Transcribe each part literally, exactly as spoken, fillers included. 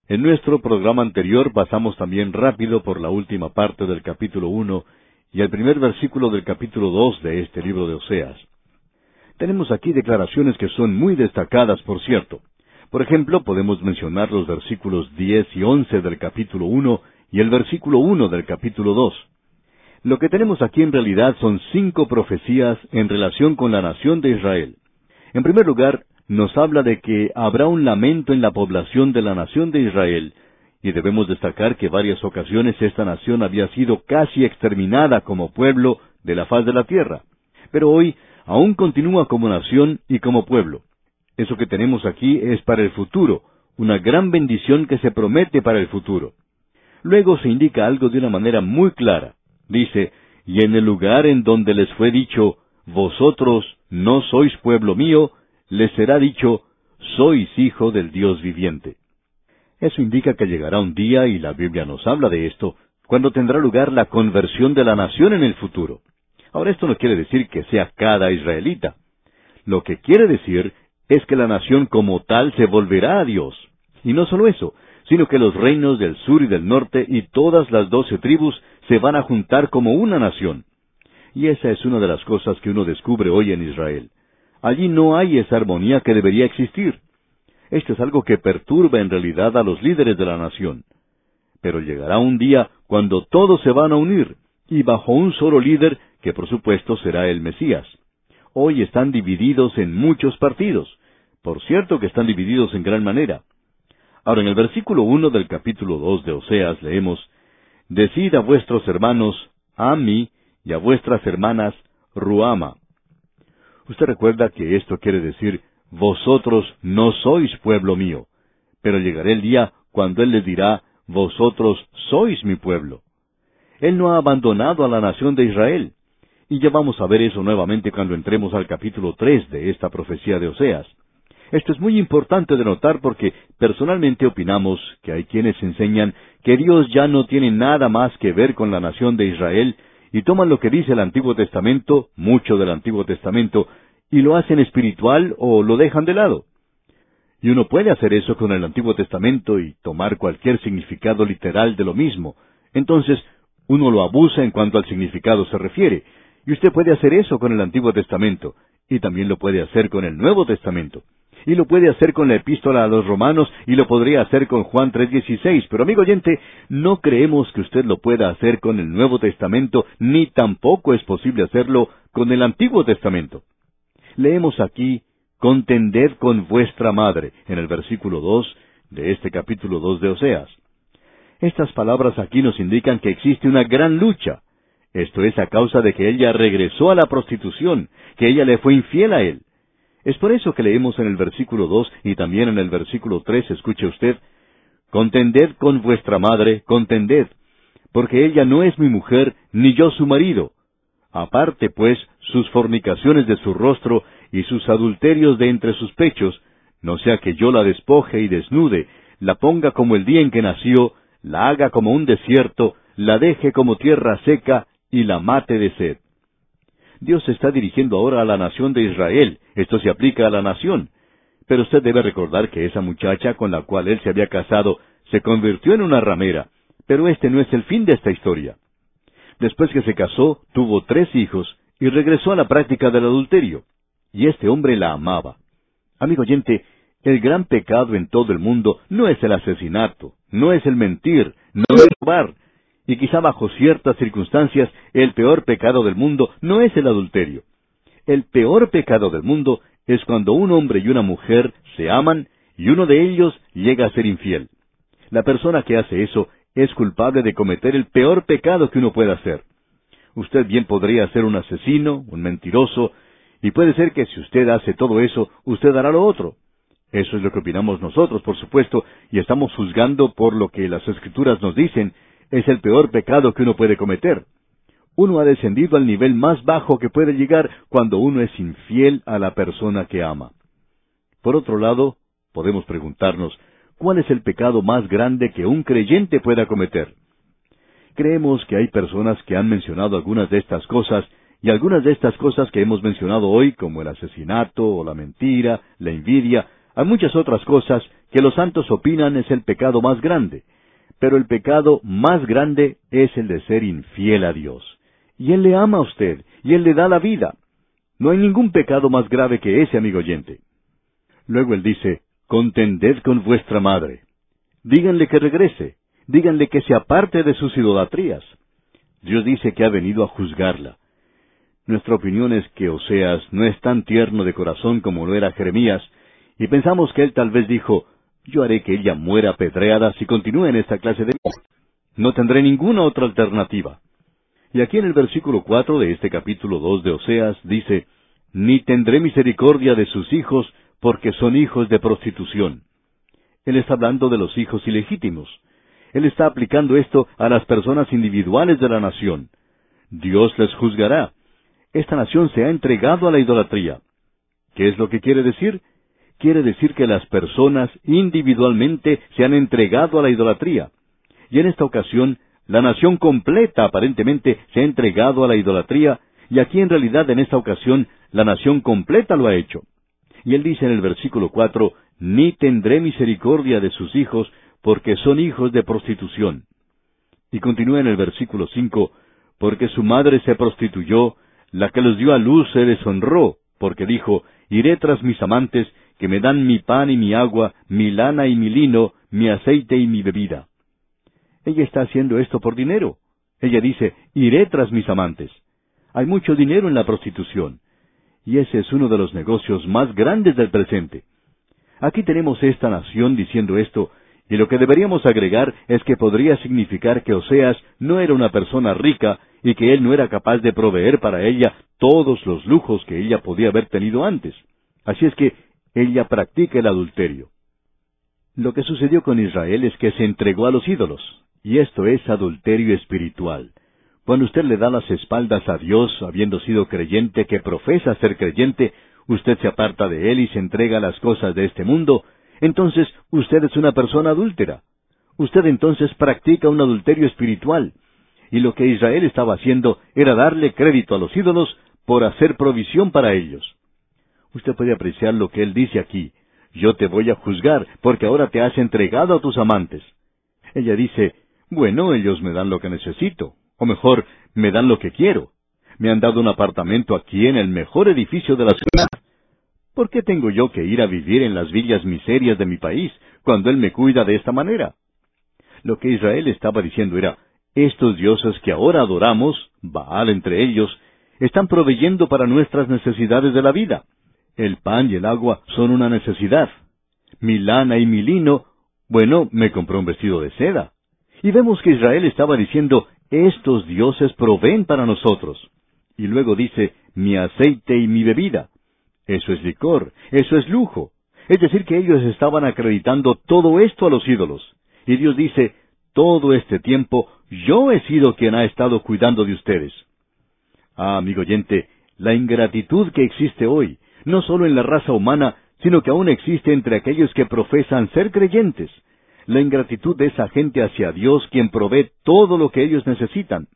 En nuestro programa anterior pasamos también rápido por la última parte del capítulo uno y el primer versículo del capítulo dos de este libro de Oseas. Tenemos aquí declaraciones que son muy destacadas, por cierto. Por ejemplo, podemos mencionar los versículos diez y once del capítulo uno y el versículo uno del capítulo dos. Lo que tenemos aquí en realidad son cinco profecías en relación con la nación de Israel. En primer lugar, nos habla de que habrá un lamento en la población de la nación de Israel, y debemos destacar que varias ocasiones esta nación había sido casi exterminada como pueblo de la faz de la tierra. Pero hoy aún continúa como nación y como pueblo. Eso que tenemos aquí es para el futuro, una gran bendición que se promete para el futuro. Luego se indica algo de una manera muy clara. Dice, y en el lugar en donde les fue dicho, vosotros no sois pueblo mío, les será dicho, sois hijo del Dios viviente. Eso indica que llegará un día, y la Biblia nos habla de esto, cuando tendrá lugar la conversión de la nación en el futuro. Ahora, esto no quiere decir que sea cada israelita. Lo que quiere decir es que la nación como tal se volverá a Dios. Y no solo eso, sino que los reinos del sur y del norte y todas las doce tribus se van a juntar como una nación. Y esa es una de las cosas que uno descubre hoy en Israel. Allí no hay esa armonía que debería existir. Esto es algo que perturba en realidad a los líderes de la nación. Pero llegará un día cuando todos se van a unir, y bajo un solo líder, que por supuesto será el Mesías. Hoy están divididos en muchos partidos. Por cierto que están divididos en gran manera. Ahora, en el versículo uno del capítulo dos de Oseas leemos, Decid a vuestros hermanos, Ami, y a vuestras hermanas, Ruama. Usted recuerda que esto quiere decir, vosotros no sois pueblo mío, pero llegará el día cuando Él les dirá, vosotros sois mi pueblo. Él no ha abandonado a la nación de Israel. Y ya vamos a ver eso nuevamente cuando entremos al capítulo tres de esta profecía de Oseas. Esto es muy importante de notar porque personalmente opinamos que hay quienes enseñan que Dios ya no tiene nada más que ver con la nación de Israel y toman lo que dice el Antiguo Testamento, mucho del Antiguo Testamento, y lo hacen espiritual o lo dejan de lado. Y uno puede hacer eso con el Antiguo Testamento y tomar cualquier significado literal de lo mismo. Entonces, uno lo abusa en cuanto al significado se refiere. Y usted puede hacer eso con el Antiguo Testamento, y también lo puede hacer con el Nuevo Testamento. Y lo puede hacer con la Epístola a los Romanos, y lo podría hacer con Juan tres dieciséis. Pero amigo oyente, no creemos que usted lo pueda hacer con el Nuevo Testamento, ni tampoco es posible hacerlo con el Antiguo Testamento. Leemos aquí, contended con vuestra madre, en el versículo dos de este capítulo dos de Oseas. Estas palabras aquí nos indican que existe una gran lucha. Esto es a causa de que ella regresó a la prostitución, que ella le fue infiel a él. Es por eso que leemos en el versículo dos y también en el versículo tres, escuche usted, contended con vuestra madre, contended, porque ella no es mi mujer, ni yo su marido. Aparte, pues, sus fornicaciones de su rostro y sus adulterios de entre sus pechos, no sea que yo la despoje y desnude, la ponga como el día en que nació, la haga como un desierto, la deje como tierra seca, y la mate de sed. Dios se está dirigiendo ahora a la nación de Israel. Esto se aplica a la nación. Pero usted debe recordar que esa muchacha con la cual él se había casado se convirtió en una ramera. Pero este no es el fin de esta historia. Después que se casó, tuvo tres hijos y regresó a la práctica del adulterio. Y este hombre la amaba. Amigo oyente, el gran pecado en todo el mundo no es el asesinato, no es el mentir, no es robar. Y quizá bajo ciertas circunstancias, el peor pecado del mundo no es el adulterio. El peor pecado del mundo es cuando un hombre y una mujer se aman y uno de ellos llega a ser infiel. La persona que hace eso es culpable de cometer el peor pecado que uno pueda hacer. Usted bien podría ser un asesino, un mentiroso, y puede ser que si usted hace todo eso, usted hará lo otro. Eso es lo que opinamos nosotros, por supuesto, y estamos juzgando por lo que las Escrituras nos dicen, es el peor pecado que uno puede cometer. Uno ha descendido al nivel más bajo que puede llegar cuando uno es infiel a la persona que ama. Por otro lado, podemos preguntarnos, ¿cuál es el pecado más grande que un creyente pueda cometer? Creemos que hay personas que han mencionado algunas de estas cosas, y algunas de estas cosas que hemos mencionado hoy, como el asesinato o la mentira, la envidia, Hay muchas otras cosas que los santos opinan es el pecado más grande, pero el pecado más grande es el de ser infiel a Dios. Y Él le ama a usted, y Él le da la vida. No hay ningún pecado más grave que ese, amigo oyente. Luego Él dice, contended con vuestra madre. Díganle que regrese, díganle que se aparte de sus idolatrías. Dios dice que ha venido a juzgarla. Nuestra opinión es que Oseas no es tan tierno de corazón como lo era Jeremías, y pensamos que él tal vez dijo, yo haré que ella muera apedreada si continúa en esta clase de vida. No tendré ninguna otra alternativa. Y aquí en el versículo cuatro de este capítulo dos de Oseas dice, ni tendré misericordia de sus hijos, porque son hijos de prostitución. Él está hablando de los hijos ilegítimos. Él está aplicando esto a las personas individuales de la nación. Dios les juzgará. Esta nación se ha entregado a la idolatría. ¿Qué es lo que quiere decir? Quiere decir que las personas individualmente se han entregado a la idolatría. Y en esta ocasión, la nación completa aparentemente se ha entregado a la idolatría, y aquí en realidad en esta ocasión la nación completa lo ha hecho. Y él dice en el versículo cuatro, ni tendré misericordia de sus hijos, porque son hijos de prostitución. Y continúa en el versículo cinco, porque su madre se prostituyó, la que los dio a luz se deshonró, porque dijo, iré tras mis amantes, que me dan mi pan y mi agua, mi lana y mi lino, mi aceite y mi bebida. Ella está haciendo esto por dinero. Ella dice, iré tras mis amantes. Hay mucho dinero en la prostitución. Y ese es uno de los negocios más grandes del presente. Aquí tenemos esta nación diciendo esto, y lo que deberíamos agregar es que podría significar que Oseas no era una persona rica y que él no era capaz de proveer para ella todos los lujos que ella podía haber tenido antes. Así es que ella practica el adulterio. Lo que sucedió con Israel es que se entregó a los ídolos, y esto es adulterio espiritual. Cuando usted le da las espaldas a Dios, habiendo sido creyente que profesa ser creyente, usted se aparta de Él y se entrega a las cosas de este mundo, entonces usted es una persona adúltera. Usted entonces practica un adulterio espiritual. Y lo que Israel estaba haciendo era darle crédito a los ídolos por hacer provisión para ellos. Usted puede apreciar lo que él dice aquí. Yo te voy a juzgar, porque ahora te has entregado a tus amantes. Ella dice, bueno, ellos me dan lo que necesito, o mejor, me dan lo que quiero. Me han dado un apartamento aquí en el mejor edificio de la ciudad. ¿Por qué tengo yo que ir a vivir en las villas miserias de mi país, cuando él me cuida de esta manera? Lo que Israel estaba diciendo era, estos dioses que ahora adoramos, Baal entre ellos, están proveyendo para nuestras necesidades de la vida. El pan y el agua son una necesidad. Mi lana y mi lino, bueno, me compró un vestido de seda. Y vemos que Israel estaba diciendo, estos dioses proveen para nosotros. Y luego dice, mi aceite y mi bebida. Eso es licor, eso es lujo. Es decir, que ellos estaban acreditando todo esto a los ídolos. Y Dios dice, todo este tiempo yo he sido quien ha estado cuidando de ustedes. Ah, amigo oyente, la ingratitud que existe hoy, no solo en la raza humana, sino que aún existe entre aquellos que profesan ser creyentes. La ingratitud de esa gente hacia Dios, quien provee todo lo que ellos necesitan.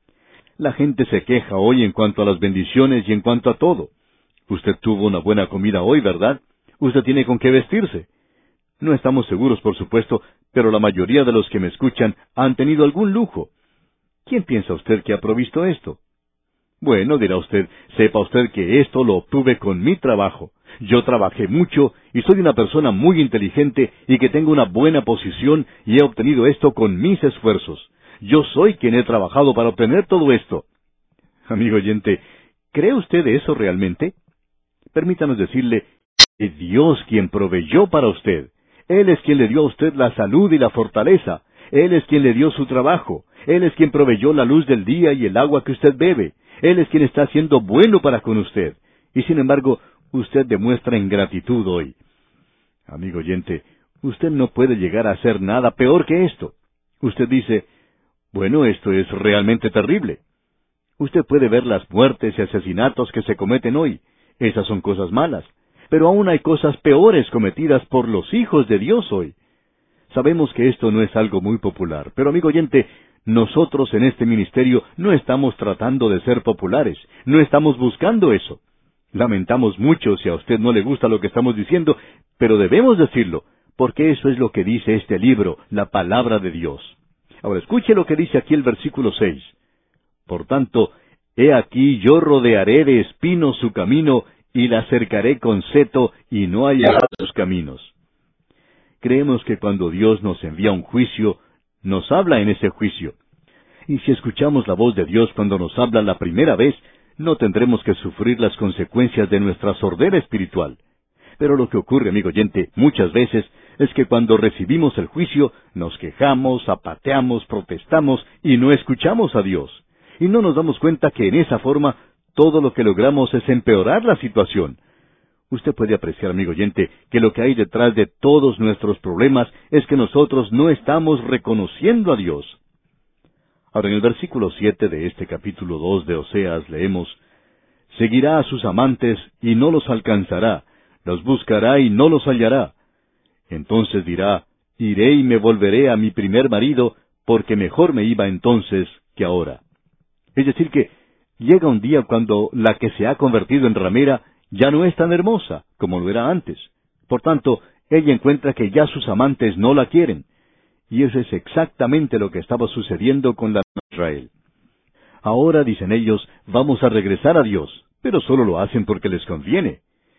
La gente se queja hoy en cuanto a las bendiciones y en cuanto a todo. Usted tuvo una buena comida hoy, ¿verdad? Usted tiene con qué vestirse. No estamos seguros, por supuesto, pero la mayoría de los que me escuchan han tenido algún lujo. ¿Quién piensa usted que ha provisto esto? Bueno, dirá usted, sepa usted que esto lo obtuve con mi trabajo. Yo trabajé mucho y soy una persona muy inteligente y que tengo una buena posición y he obtenido esto con mis esfuerzos. Yo soy quien he trabajado para obtener todo esto. Amigo oyente, ¿cree usted eso realmente? Permítanos decirle, es Dios quien proveyó para usted. Él es quien le dio a usted la salud y la fortaleza. Él es quien le dio su trabajo. Él es quien proveyó la luz del día y el agua que usted bebe. Él es quien está siendo bueno para con usted. Y sin embargo, usted demuestra ingratitud hoy. Amigo oyente, usted no puede llegar a hacer nada peor que esto. Usted dice, bueno, esto es realmente terrible. Usted puede ver las muertes y asesinatos que se cometen hoy. Esas son cosas malas. Pero aún hay cosas peores cometidas por los hijos de Dios hoy. Sabemos que esto no es algo muy popular, pero amigo oyente, nosotros en este ministerio no estamos tratando de ser populares, no estamos buscando eso. Lamentamos mucho si a usted no le gusta lo que estamos diciendo, pero debemos decirlo, porque eso es lo que dice este libro, la palabra de Dios. Ahora escuche lo que dice aquí el versículo seis. Por tanto, he aquí yo rodearé de espinos su camino, y la cercaré con seto, y no hallará sus caminos. Creemos que cuando Dios nos envía un juicio, nos habla en ese juicio. Y si escuchamos la voz de Dios cuando nos habla la primera vez, no tendremos que sufrir las consecuencias de nuestra sordera espiritual. Pero lo que ocurre, amigo oyente, muchas veces, es que cuando recibimos el juicio, nos quejamos, zapateamos, protestamos, y no escuchamos a Dios. Y no nos damos cuenta que en esa forma, todo lo que logramos es empeorar la situación. Usted puede apreciar, amigo oyente, que lo que hay detrás de todos nuestros problemas es que nosotros no estamos reconociendo a Dios. Ahora, en el versículo siete de este capítulo dos de Oseas leemos, «Seguirá a sus amantes y no los alcanzará, los buscará y no los hallará. Entonces dirá, iré y me volveré a mi primer marido, porque mejor me iba entonces que ahora». Es decir que llega un día cuando la que se ha convertido en ramera ya no es tan hermosa como lo era antes. Por tanto, ella encuentra que ya sus amantes no la quieren. Y eso es exactamente lo que estaba sucediendo con la de Israel. Ahora, dicen ellos, vamos a regresar a Dios, pero solo lo hacen porque les conviene.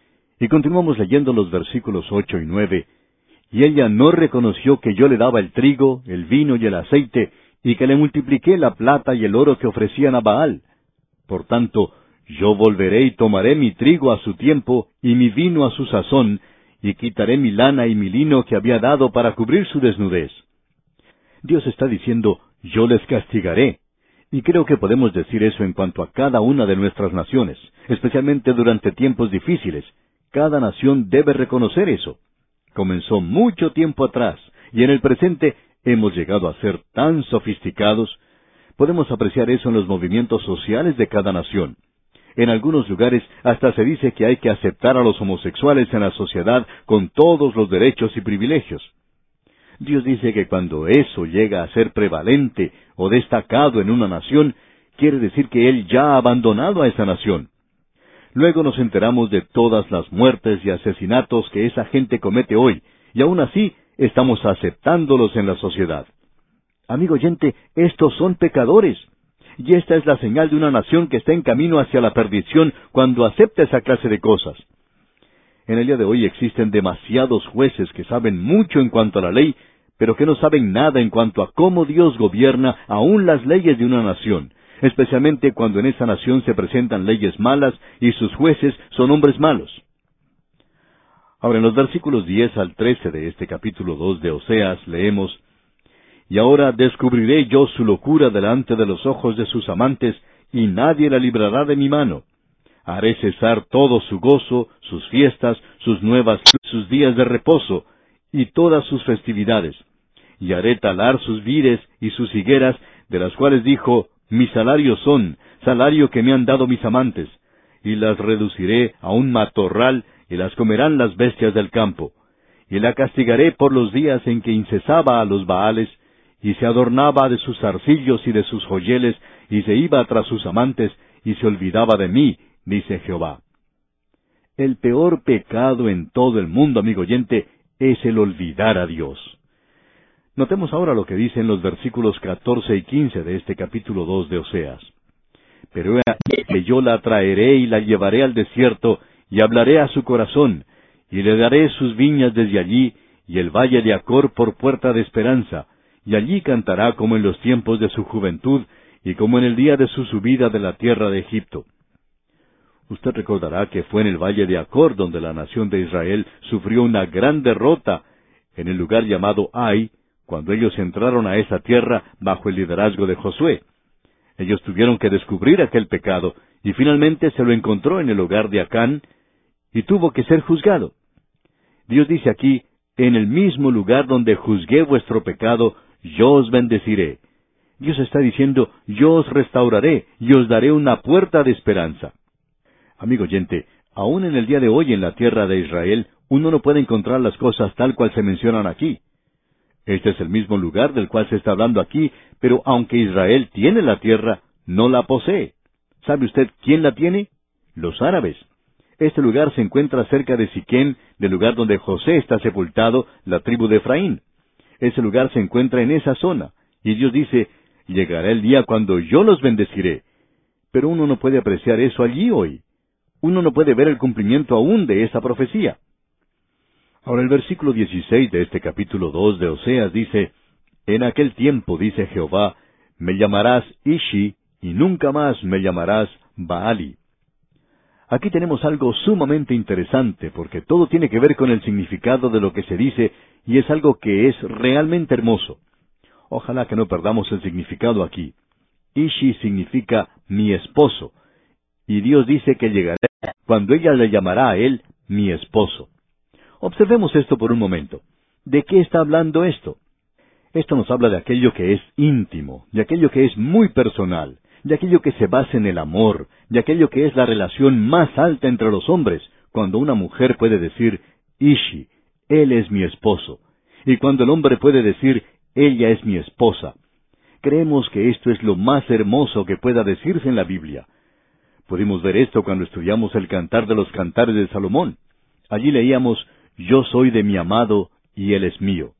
Y continuamos leyendo los versículos ocho y nueve. Y ella no reconoció que yo le daba el trigo, el vino y el aceite, y que le multipliqué la plata y el oro que ofrecían a Baal. Por tanto, yo volveré y tomaré mi trigo a su tiempo, y mi vino a su sazón, y quitaré mi lana y mi lino que había dado para cubrir su desnudez. Dios está diciendo, yo les castigaré. Y creo que podemos decir eso en cuanto a cada una de nuestras naciones, especialmente durante tiempos difíciles. Cada nación debe reconocer eso. Comenzó mucho tiempo atrás, y en el presente hemos llegado a ser tan sofisticados. Podemos apreciar eso en los movimientos sociales de cada nación. En algunos lugares hasta se dice que hay que aceptar a los homosexuales en la sociedad con todos los derechos y privilegios. Dios dice que cuando eso llega a ser prevalente o destacado en una nación, quiere decir que Él ya ha abandonado a esa nación. Luego nos enteramos de todas las muertes y asesinatos que esa gente comete hoy, y aún así estamos aceptándolos en la sociedad. Amigo oyente, estos son pecadores. Y esta es la señal de una nación que está en camino hacia la perdición cuando acepta esa clase de cosas. En el día de hoy existen demasiados jueces que saben mucho en cuanto a la ley, pero que no saben nada en cuanto a cómo Dios gobierna aún las leyes de una nación, especialmente cuando en esa nación se presentan leyes malas y sus jueces son hombres malos. Ahora, en los versículos diez al trece de este capítulo dos de Oseas leemos, «Y ahora descubriré yo su locura delante de los ojos de sus amantes, y nadie la librará de mi mano. Haré cesar todo su gozo, sus fiestas, sus nuevas, sus días de reposo, y todas sus festividades. Y haré talar sus vides y sus higueras, de las cuales dijo, mi salario son, salario que me han dado mis amantes, y las reduciré a un matorral, y las comerán las bestias del campo. Y la castigaré por los días en que incesaba a los Baales, y se adornaba de sus zarcillos y de sus joyeles, y se iba tras sus amantes, y se olvidaba de mí, dice Jehová». El peor pecado en todo el mundo, amigo oyente, es el olvidar a Dios. Notemos ahora lo que dicen los versículos catorce y quince de este capítulo dos de Oseas. «Pero he aquí que yo la traeré y la llevaré al desierto, y hablaré a su corazón, y le daré sus viñas desde allí, y el valle de Acor por puerta de esperanza, y allí cantará como en los tiempos de su juventud, y como en el día de su subida de la tierra de Egipto». Usted recordará que fue en el valle de Acor donde la nación de Israel sufrió una gran derrota, en el lugar llamado Ai, cuando ellos entraron a esa tierra bajo el liderazgo de Josué. Ellos tuvieron que descubrir aquel pecado, y finalmente se lo encontró en el hogar de Acán, y tuvo que ser juzgado. Dios dice aquí, «En el mismo lugar donde juzgué vuestro pecado, yo os bendeciré». Dios está diciendo, «Yo os restauraré, y os daré una puerta de esperanza». Amigo oyente, aún en el día de hoy en la tierra de Israel, uno no puede encontrar las cosas tal cual se mencionan aquí. Este es el mismo lugar del cual se está hablando aquí, pero aunque Israel tiene la tierra, no la posee. ¿Sabe usted quién la tiene? Los árabes. Este lugar se encuentra cerca de Siquem, del lugar donde José está sepultado, la tribu de Efraín. Ese lugar se encuentra en esa zona. Y Dios dice, llegará el día cuando yo los bendeciré. Pero uno no puede apreciar eso allí hoy. Uno no puede ver el cumplimiento aún de esa profecía. Ahora el versículo dieciséis de este capítulo dos de Oseas dice, En aquel tiempo, dice Jehová, me llamarás Ishi, y nunca más me llamarás Baali. Aquí tenemos algo sumamente interesante, porque todo tiene que ver con el significado de lo que se dice, y es algo que es realmente hermoso. Ojalá que no perdamos el significado aquí. Ishi significa mi esposo, y Dios dice que llegará cuando ella le llamará a él mi esposo. Observemos esto por un momento. ¿De qué está hablando esto? Esto nos habla de aquello que es íntimo, de aquello que es muy personal, de aquello que se basa en el amor, de aquello que es la relación más alta entre los hombres, cuando una mujer puede decir, Ishi, él es mi esposo, y cuando el hombre puede decir, ella es mi esposa. Creemos que esto es lo más hermoso que pueda decirse en la Biblia. Pudimos ver esto cuando estudiamos el Cantar de los Cantares de Salomón. Allí leíamos, yo soy de mi amado, y él es mío.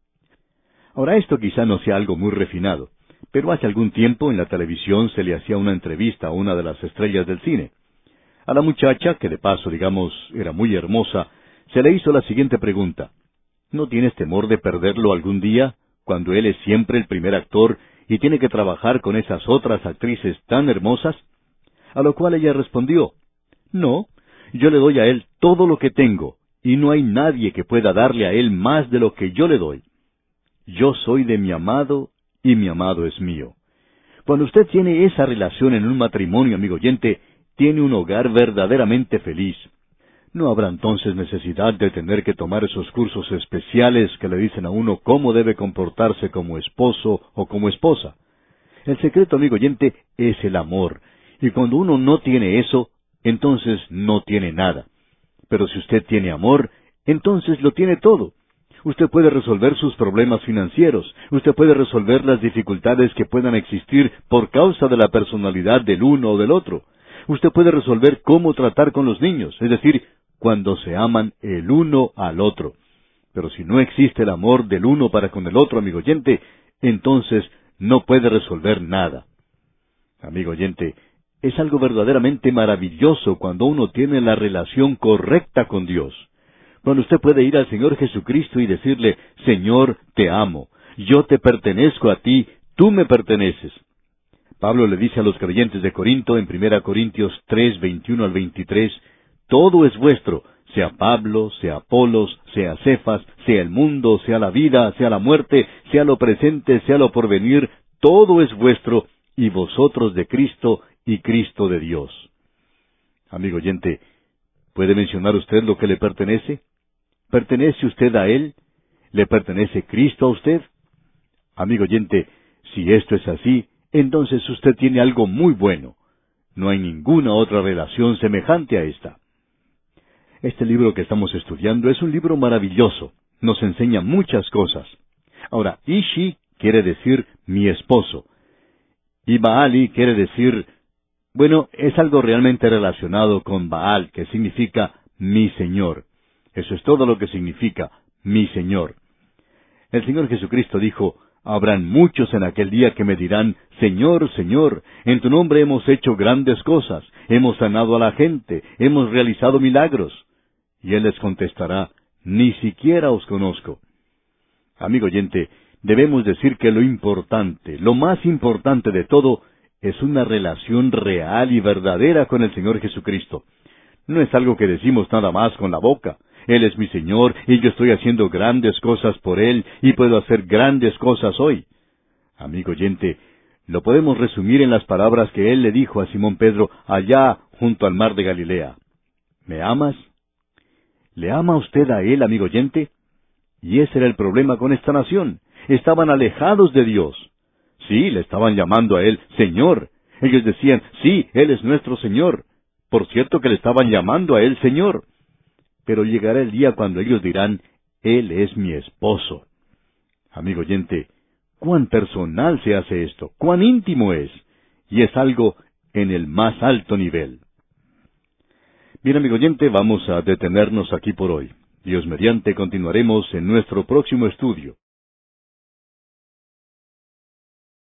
Ahora esto quizá no sea algo muy refinado, pero hace algún tiempo en la televisión se le hacía una entrevista a una de las estrellas del cine. A la muchacha, que de paso, digamos, era muy hermosa, se le hizo la siguiente pregunta. ¿No tienes temor de perderlo algún día, cuando él es siempre el primer actor y tiene que trabajar con esas otras actrices tan hermosas? A lo cual ella respondió, no, yo le doy a él todo lo que tengo, y no hay nadie que pueda darle a él más de lo que yo le doy. Yo soy de mi amado, y mi amado es mío. Cuando usted tiene esa relación en un matrimonio, amigo oyente, tiene un hogar verdaderamente feliz. No habrá entonces necesidad de tener que tomar esos cursos especiales que le dicen a uno cómo debe comportarse como esposo o como esposa. El secreto, amigo oyente, es el amor. Y cuando uno no tiene eso, entonces no tiene nada. Pero si usted tiene amor, entonces lo tiene todo. Usted puede resolver sus problemas financieros. Usted puede resolver las dificultades que puedan existir por causa de la personalidad del uno o del otro. Usted puede resolver cómo tratar con los niños, es decir, cuando se aman el uno al otro. Pero si no existe el amor del uno para con el otro, amigo oyente, entonces no puede resolver nada. Amigo oyente, es algo verdaderamente maravilloso cuando uno tiene la relación correcta con Dios. Cuando usted puede ir al Señor Jesucristo y decirle, Señor, te amo, yo te pertenezco a ti, tú me perteneces. Pablo le dice a los creyentes de Corinto en primera Corintios tres, veintiuno al veintitrés, todo es vuestro, sea Pablo, sea Apolos, sea Cefas, sea el mundo, sea la vida, sea la muerte, sea lo presente, sea lo porvenir, todo es vuestro, y vosotros de Cristo, y Cristo de Dios. Amigo oyente, ¿puede mencionar usted lo que le pertenece? ¿Pertenece usted a Él? ¿Le pertenece Cristo a usted? Amigo oyente, si esto es así, entonces usted tiene algo muy bueno. No hay ninguna otra relación semejante a esta. Este libro que estamos estudiando es un libro maravilloso. Nos enseña muchas cosas. Ahora, Ishi quiere decir mi esposo. Y Baali quiere decir, bueno, es algo realmente relacionado con Baal, que significa mi Señor. Eso es todo lo que significa mi Señor. El Señor Jesucristo dijo, habrán muchos en aquel día que me dirán, Señor, Señor, en tu nombre hemos hecho grandes cosas, hemos sanado a la gente, hemos realizado milagros. Y Él les contestará, ni siquiera os conozco. Amigo oyente, debemos decir que lo importante, lo más importante de todo, es una relación real y verdadera con el Señor Jesucristo. No es algo que decimos nada más con la boca. Él es mi Señor, y yo estoy haciendo grandes cosas por Él, y puedo hacer grandes cosas hoy. Amigo oyente, lo podemos resumir en las palabras que Él le dijo a Simón Pedro allá junto al mar de Galilea. ¿Me amas? ¿Le ama usted a Él, amigo oyente? Y ese era el problema con esta nación. Estaban alejados de Dios. Sí, le estaban llamando a Él Señor. Ellos decían, sí, Él es nuestro Señor. Por cierto que le estaban llamando a Él Señor. Pero llegará el día cuando ellos dirán, Él es mi esposo. Amigo oyente, cuán personal se hace esto, cuán íntimo es, y es algo en el más alto nivel. Bien, amigo oyente, vamos a detenernos aquí por hoy. Dios mediante continuaremos en nuestro próximo estudio.